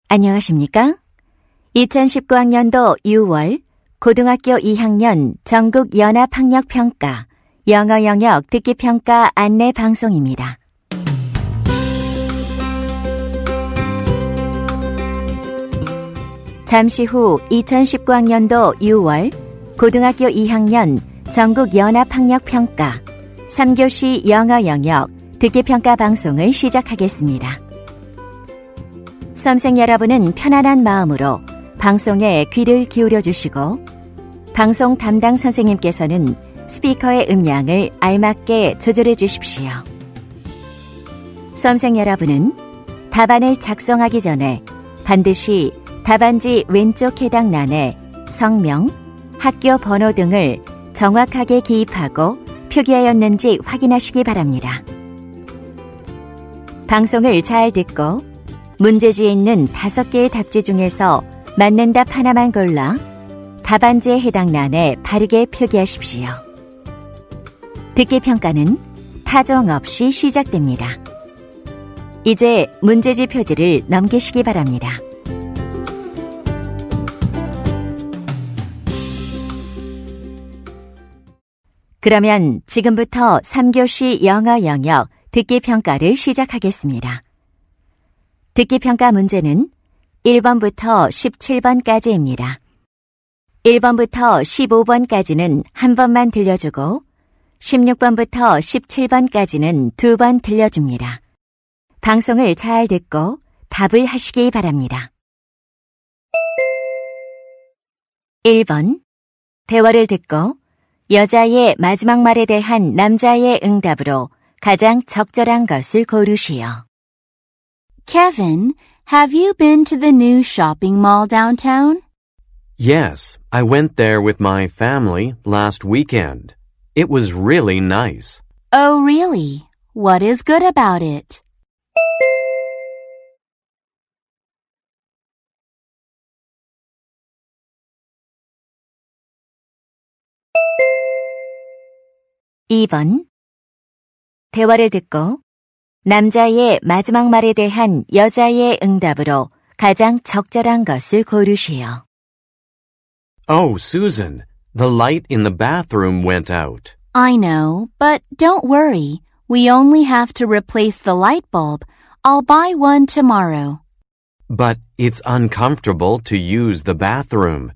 안녕하십니까? 2019학년도 6월 고등학교 2학년 전국 연합학력평가 영어 영역 듣기평가 안내 방송입니다. 잠시 후 2019학년도 6월 고등학교 2학년 전국 연합학력평가 3교시 영어 영역 듣기평가 방송을 시작하겠습니다. 수험생 여러분은 편안한 마음으로 방송에 귀를 기울여 주시고 방송 담당 선생님께서는 스피커의 음량을 알맞게 조절해 주십시오. 수험생 여러분은 답안을 작성하기 전에 반드시 답안지 왼쪽 해당欄에 성명, 학교 번호 등을 정확하게 기입하고 표기하였는지 확인하시기 바랍니다. 방송을 잘 듣고 문제지에 있는 5개의 답지 중에서 맞는 답 하나만 골라 답안지에 해당欄에 바르게 표기하십시오. 듣기평가는 타종 없이 시작됩니다. 이제 문제지 표지를 넘기시기 바랍니다. 그러면 지금부터 3교시 영어 영역 듣기평가를 시작하겠습니다. 듣기평가 문제는 1번부터 17번까지입니다. 1번부터 15번까지는 한 번만 들려주고 16번부터 17번까지는 2번 들려줍니다. 방송을 잘 듣고 답을 하시기 바랍니다. 1번. 대화를 듣고 여자의 마지막 말에 대한 남자의 응답으로 가장 적절한 것을 고르시오. Kevin, have you been to the new shopping mall downtown? Yes, I went there with my family last weekend. It was really nice. Oh, really? What is good about it? (2번) 대화를 듣고 남자의 마지막 말에 대한 여자의 응답으로 가장 적절한 것을 고르시오. Oh, Susan, the light in the bathroom went out. I know, but don't worry. We only have to replace the light bulb. I'll buy one tomorrow. But it's uncomfortable to use the bathroom.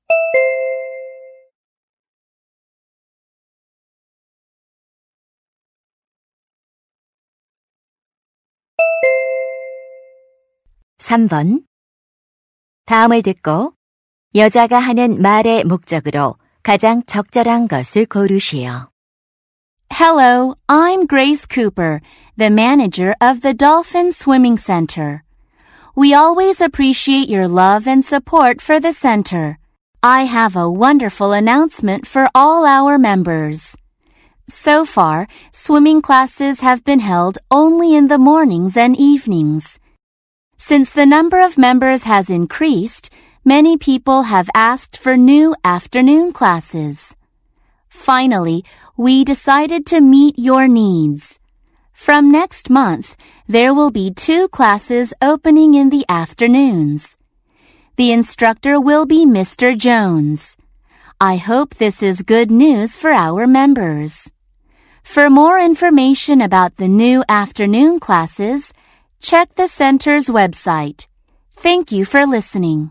(3번) 다음을 듣고 여자가 하는 말의 목적으로 가장 적절한 것을 고르시오. Hello, I'm Grace Cooper, the manager of the Dolphin Swimming Center. We always appreciate your love and support for the center. I have a wonderful announcement for all our members. So far, swimming classes have been held only in the mornings and evenings. Since the number of members has increased, many people have asked for new afternoon classes. Finally, we decided to meet your needs. From next month, there will be 2 classes opening in the afternoons. The instructor will be Mr. Jones. I hope this is good news for our members. For more information about the new afternoon classes, check the center's website. Thank you for listening.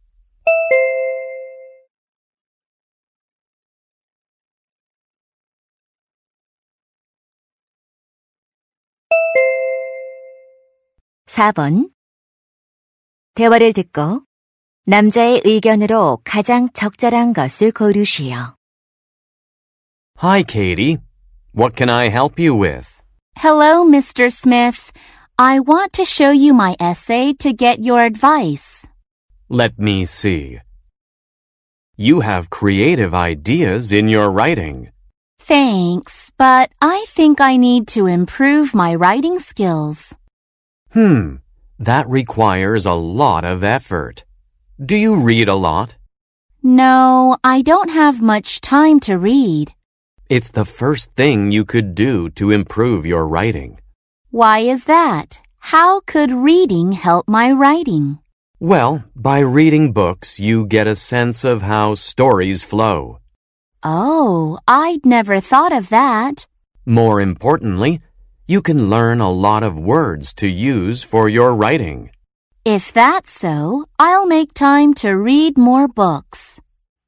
(4번) 대화를 듣고 남자의 의견으로 가장 적절한 것을 고르시오. Hi, Katie. What can I help you with? Hello, Mr. Smith. I want to show you my essay to get your advice. Let me see. You have creative ideas in your writing. Thanks, but I think I need to improve my writing skills. That requires a lot of effort. Do you read a lot? No, I don't have much time to read. It's the first thing you could do to improve your writing. Why is that? How could reading help my writing? Well, by reading books, you get a sense of how stories flow. Oh, I'd never thought of that. More importantly, you can learn a lot of words to use for your writing. If that's so, I'll make time to read more books.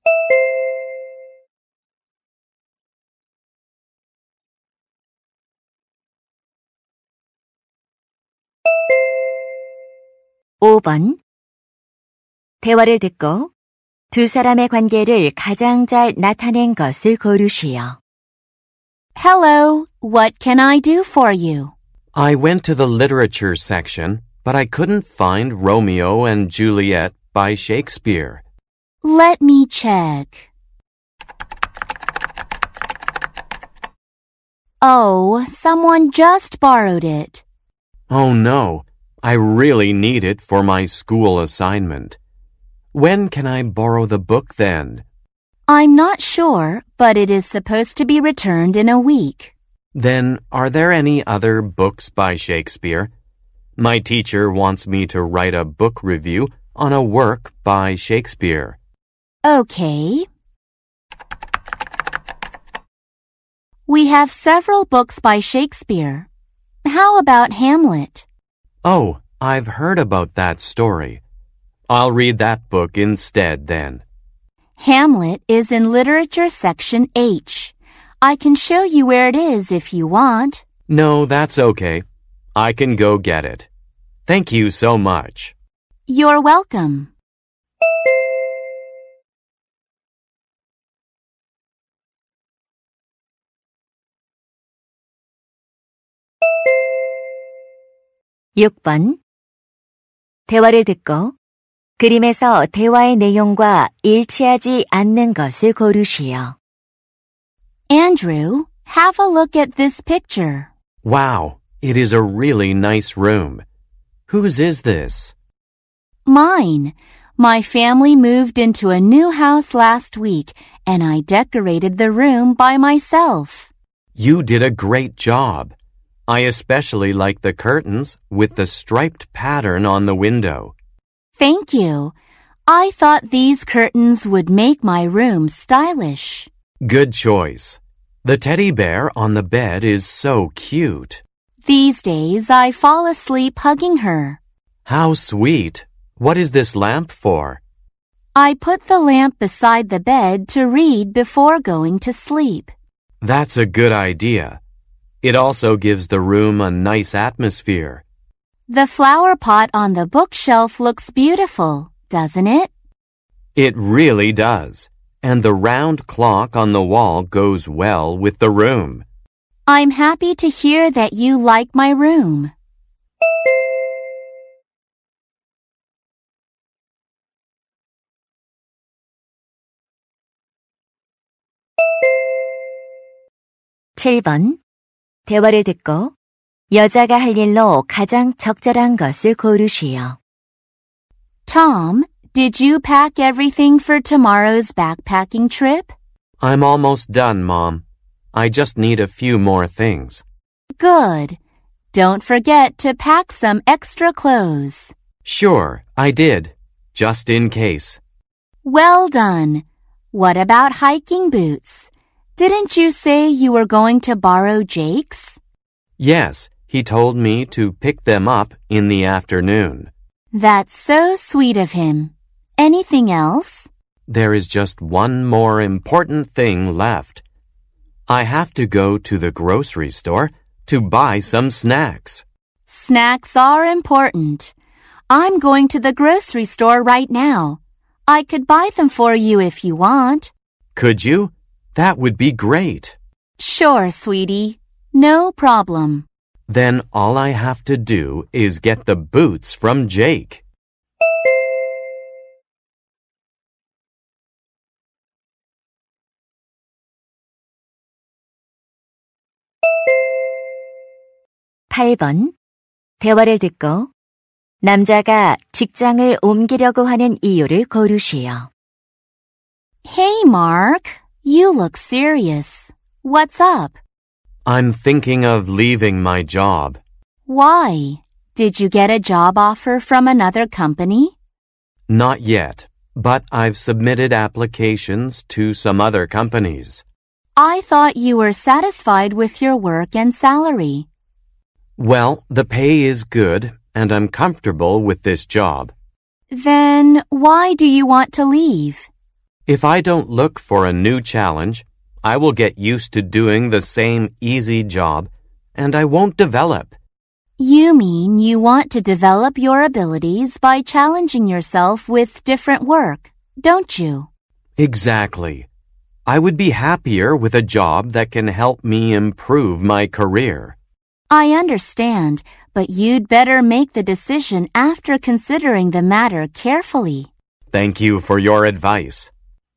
(5번) 대화를 듣고 두 사람의 관계를 가장 잘 나타낸 것을 고르시오. Hello, what can I do for you? I went to the literature section, but I couldn't find Romeo and Juliet by Shakespeare. Let me check. Oh, someone just borrowed it. Oh no, I really need it for my school assignment. When can I borrow the book then? I'm not sure, but it is supposed to be returned in a week. Then, are there any other books by Shakespeare? My teacher wants me to write a book review on a work by Shakespeare. Okay. We have several books by Shakespeare. How about Hamlet? Oh, I've heard about that story. I'll read that book instead then. Hamlet is in Literature Section H. I can show you where it is if you want. No, that's okay. I can go get it. Thank you so much. You're welcome. (6번) 대화를 듣고 그림에서 대화의 내용과 일치하지 않는 것을 고르시오. Andrew, have a look at this picture. Wow, it is a really nice room. Whose is this? Mine. My family moved into a new house last week, and I decorated the room by myself. You did a great job. I especially like the curtains with the striped pattern on the window. Thank you. I thought these curtains would make my room stylish. Good choice. The teddy bear on the bed is so cute. These days I fall asleep hugging her. How sweet. What is this lamp for? I put the lamp beside the bed to read before going to sleep. That's a good idea. It also gives the room a nice atmosphere. The flower pot on the bookshelf looks beautiful, doesn't it? It really does. And the round clock on the wall goes well with the room. I'm happy to hear that you like my room. (7번) 대화를 듣고 여자가 할 일로 가장 적절한 것을 고르시오. Tom, did you pack everything for tomorrow's backpacking trip? I'm almost done, Mom. I just need a few more things. Good. Don't forget to pack some extra clothes. Sure, I did. Just in case. Well done. What about hiking boots? Didn't you say you were going to borrow Jake's? Yes, he told me to pick them up in the afternoon. That's so sweet of him. Anything else? There is just one more important thing left. I have to go to the grocery store to buy some snacks. Snacks are important. I'm going to the grocery store right now. I could buy them for you if you want. Could you? That would be great. Sure, sweetie. No problem. Then all I have to do is get the boots from Jake. (8번) 대화를 듣고 남자가 직장을 옮기려고 하는 이유를 고르시오. Hey, Mark. You look serious. What's up? I'm thinking of leaving my job. Why? Did you get a job offer from another company? Not yet, but I've submitted applications to some other companies. I thought you were satisfied with your work and salary. Well, the pay is good, and I'm comfortable with this job. Then why do you want to leave? If I don't look for a new challenge, I will get used to doing the same easy job, and I won't develop. You mean you want to develop your abilities by challenging yourself with different work, don't you? Exactly. I would be happier with a job that can help me improve my career. I understand, but you'd better make the decision after considering the matter carefully. Thank you for your advice.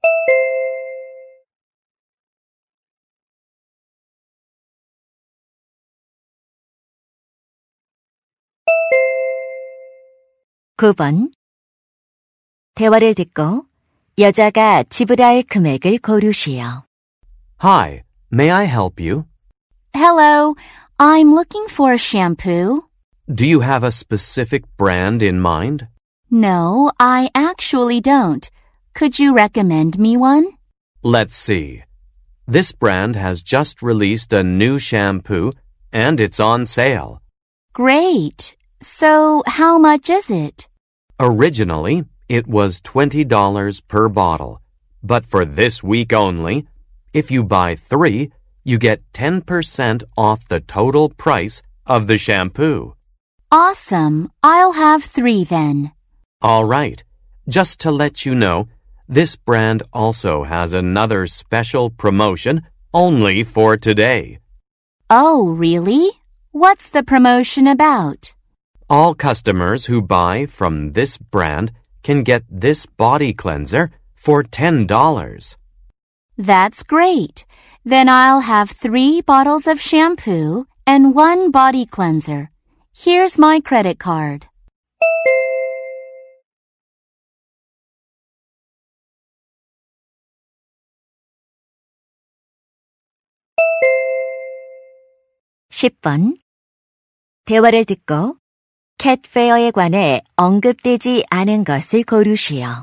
(9번) 대화를 듣고 여자가 지불할 금액을 고르시오. Hi, may I help you? Hello, I'm looking for a shampoo. Do you have a specific brand in mind? No, I actually don't. Could you recommend me one? Let's see. This brand has just released a new shampoo and it's on sale. Great. So how much is it? Originally, it was $20 per bottle, but for this week only, if you buy 3, you get 10% off the total price of the shampoo. Awesome. I'll have 3 then. All right. Just to let you know, this brand also has another special promotion only for today. Oh, really? What's the promotion about? All customers who buy from this brand can get this body cleanser for $10. That's great. Then I'll have 3 bottles of shampoo and 1 body cleanser. Here's my credit card. (10번) 대화를 듣고 캣페어에 관해 언급되지 않은 것을 고르시오.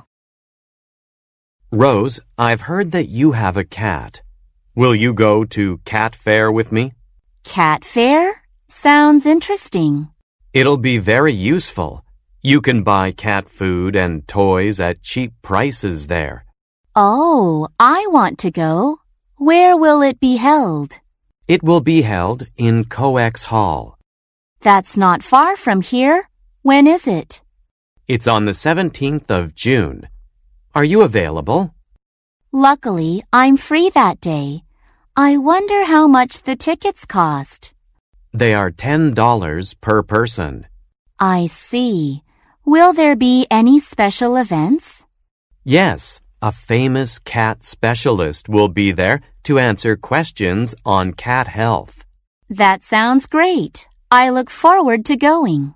Rose, I've heard that you have a cat. Will you go to cat fair with me? Cat fair? Sounds interesting. It'll be very useful. You can buy cat food and toys at cheap prices there. Oh, I want to go. Where will it be held? It will be held in Coex Hall. That's not far from here. When is it? It's on the 17th of June. Are you available? Luckily, I'm free that day. I wonder how much the tickets cost. They are $10 per person. I see. Will there be any special events? Yes, a famous cat specialist will be there to answer questions on cat health. That sounds great. I look forward to going.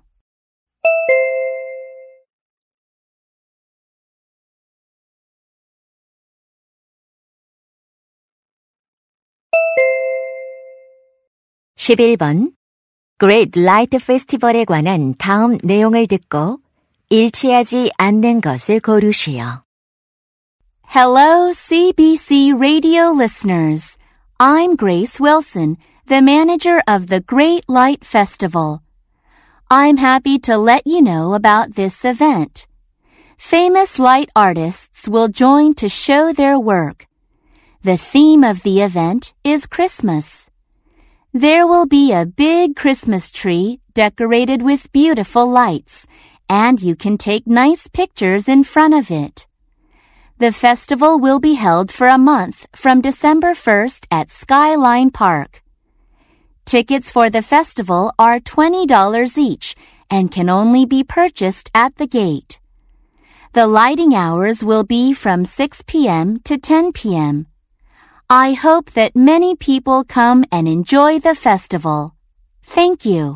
(11번) Great Light Festival에 관한 다음 내용을 듣고 일치하지 않는 것을 고르시오. Hello, CBC radio listeners. I'm Grace Wilson, the manager of the Great Light Festival. I'm happy to let you know about this event. Famous light artists will join to show their work. The theme of the event is Christmas. There will be a big Christmas tree decorated with beautiful lights, and you can take nice pictures in front of it. The festival will be held for a month from December 1st at Skyline Park. Tickets for the festival are $20 each and can only be purchased at the gate. The lighting hours will be from 6 p.m. to 10 p.m. I hope that many people come and enjoy the festival. Thank you.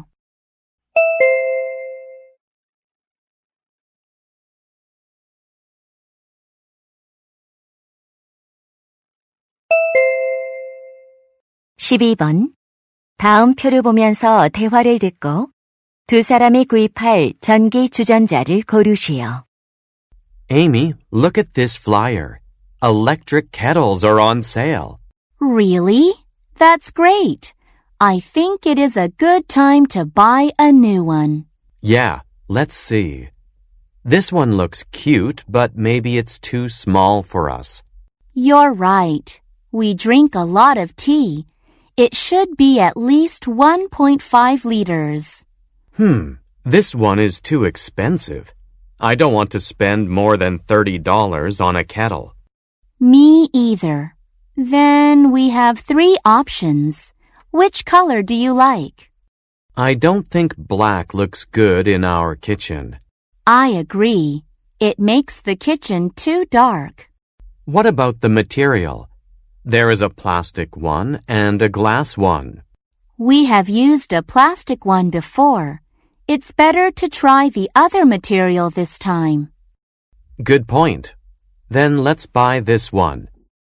(12번) 다음 표를 보면서 대화를 듣고 두 사람이 구입할 전기 주전자를 고르시오. Amy, look at this flyer. Electric kettles are on sale. Really? That's great. I think it is a good time to buy a new one. Yeah, let's see. This one looks cute, but maybe it's too small for us. You're right. We drink a lot of tea. It should be at least 1.5 liters. This one is too expensive. I don't want to spend more than $30 on a kettle. Me either. Then we have 3 options. Which color do you like? I don't think black looks good in our kitchen. I agree. It makes the kitchen too dark. What about the material? There is a plastic one and a glass one. We have used a plastic one before. It's better to try the other material this time. Good point. Then let's buy this one.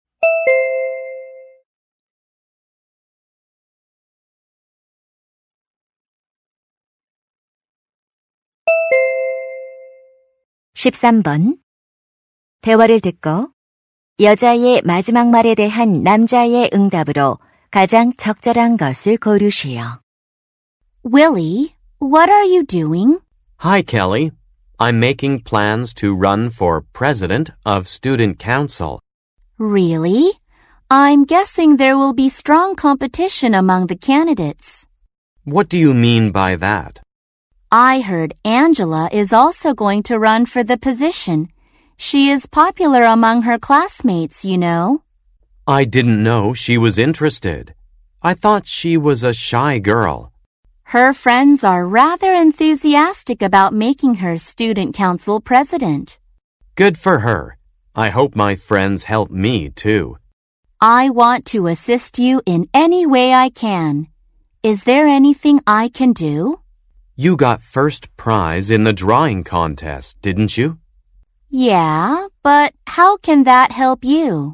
(13번) 대화를 듣고 여자의 마지막 말에 대한 남자의 응답으로 가장 적절한 것을 고르시오. Willie, what are you doing? Hi, Kelly. I'm making plans to run for president of student council. Really? I'm guessing there will be strong competition among the candidates. What do you mean by that? I heard Angela is also going to run for the position. She is popular among her classmates, you know. I didn't know she was interested. I thought she was a shy girl. Her friends are rather enthusiastic about making her student council president. Good for her. I hope my friends help me, too. I want to assist you in any way I can. Is there anything I can do? You got first prize in the drawing contest, didn't you? Yeah, but how can that help you?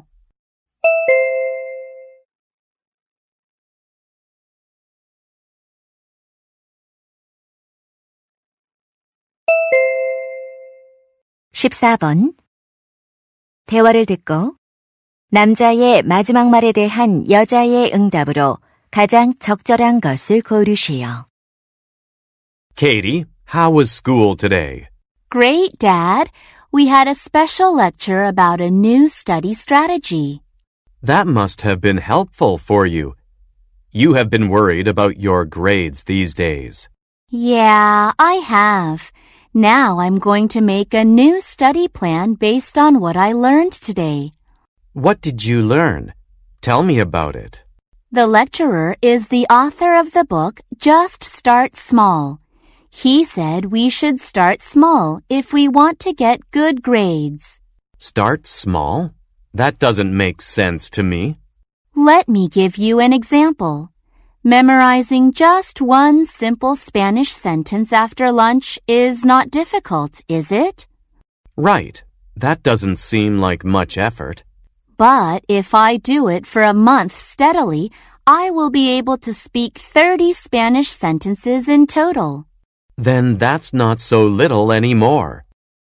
(14번) 대화를 듣고 남자의 마지막 말에 대한 여자의 응답으로 가장 적절한 것을 고르시오. Katie, how was school today? Great, Dad. We had a special lecture about a new study strategy. That must have been helpful for you. You have been worried about your grades these days. Yeah, I have. Now I'm going to make a new study plan based on what I learned today. What did you learn? Tell me about it. The lecturer is the author of the book Just Start Small. He said we should start small if we want to get good grades. Start small? That doesn't make sense to me. Let me give you an example. Memorizing just one simple Spanish sentence after lunch is not difficult, is it? Right. That doesn't seem like much effort. But if I do it for a month steadily, I will be able to speak 30 Spanish sentences in total. Then that's not so little anymore.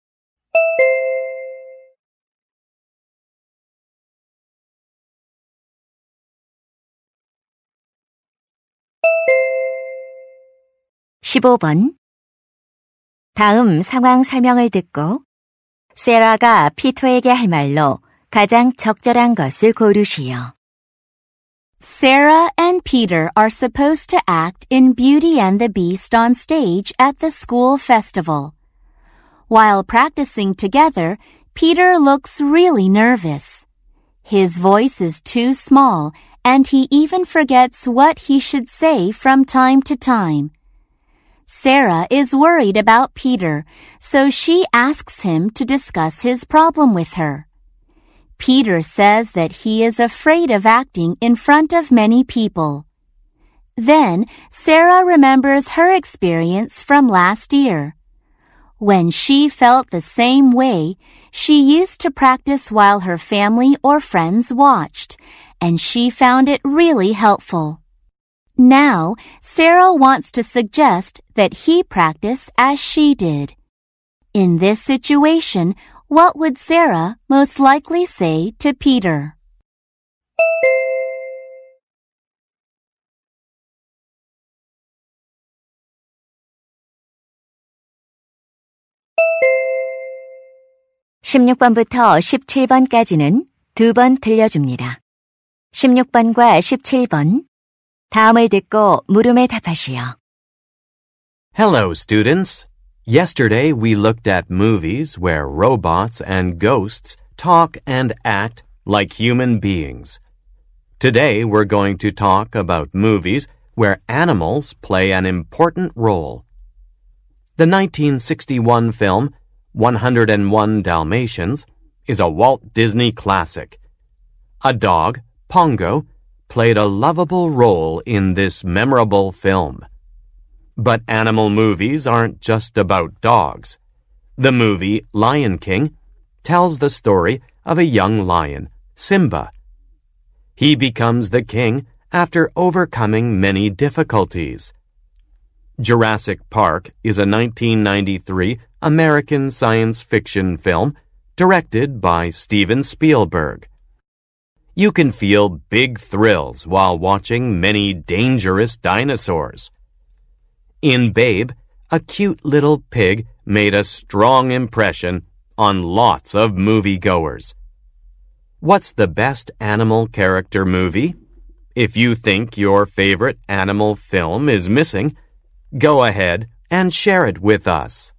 (15번) 다음 상황 설명을 듣고 세라가 피터에게 할 말로 가장 적절한 것을 고르시오. Sarah and Peter are supposed to act in Beauty and the Beast on stage at the school festival. While practicing together, Peter looks really nervous. His voice is too small, and he even forgets what he should say from time to time. Sarah is worried about Peter, so she asks him to discuss his problem with her. Peter says that he is afraid of acting in front of many people. Then Sarah remembers her experience from last year. When she felt the same way, she used to practice while her family or friends watched, and she found it really helpful. Now, Sarah wants to suggest that he practice as she did. In this situation, What would Sarah most likely say to Peter? (16번부터 17번까지는 2번 들려줍니다. 16번과 17번 다음을 듣고 물음에 답하시오. Hello, students. Yesterday we looked at movies where robots and ghosts talk and act like human beings. Today we're going to talk about movies where animals play an important role. The 1961 film 101 Dalmatians is a Walt Disney classic. A dog, Pongo, played a lovable role in this memorable film. But animal movies aren't just about dogs. The movie Lion King tells the story of a young lion, Simba. He becomes the king after overcoming many difficulties. Jurassic Park is a 1993 American science fiction film directed by Steven Spielberg. You can feel big thrills while watching many dangerous dinosaurs. In Babe, a cute little pig made a strong impression on lots of moviegoers. What's the best animal character movie? If you think your favorite animal film is missing, go ahead and share it with us.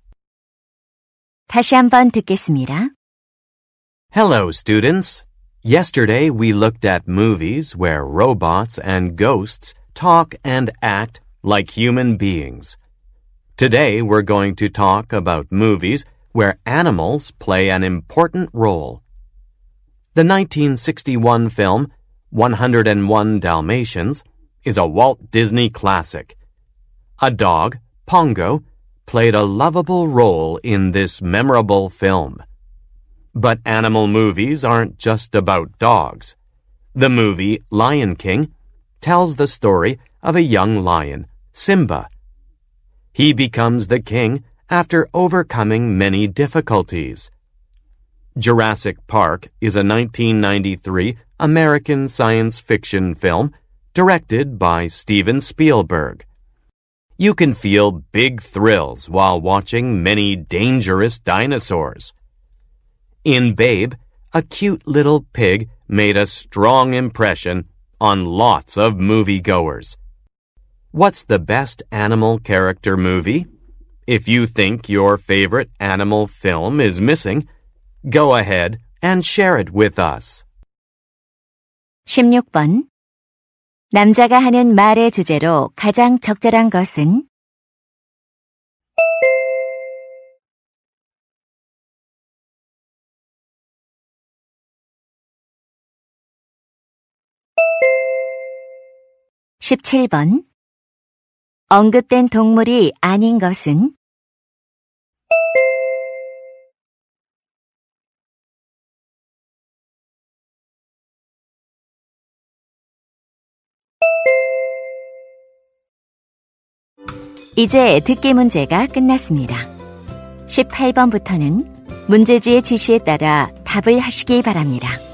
다시 한번 듣겠습니다. Hello, students. Yesterday we looked at movies where robots and ghosts talk and act like human beings. Today we're going to talk about movies where animals play an important role. The 1961 film 101 Dalmatians is a Walt Disney classic. A dog, Pongo, played a lovable role in this memorable film. But animal movies aren't just about dogs. The movie Lion King tells the story of a young lion, Simba. He becomes the king after overcoming many difficulties. Jurassic Park is a 1993 American science fiction film directed by Steven Spielberg. You can feel big thrills while watching many dangerous dinosaurs. In Babe, a cute little pig made a strong impression on lots of moviegoers. What's the best animal character movie? If you think your favorite animal film is missing, go ahead and share it with us. 16번 남자가 하는 말의 주제로 가장 적절한 것은? (17번) 언급된 동물이 아닌 것은? 이제 듣기 문제가 끝났습니다. 18번부터는 문제지의 지시에 따라 답을 하시기 바랍니다.